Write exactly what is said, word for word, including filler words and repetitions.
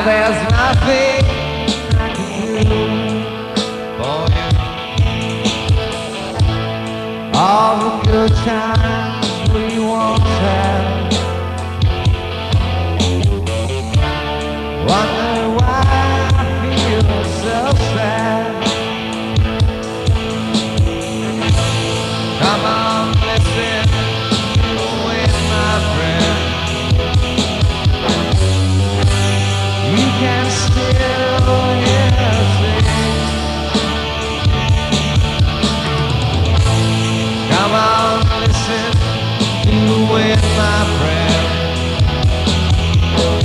there's nothing I can do for you. All the good times we once had, one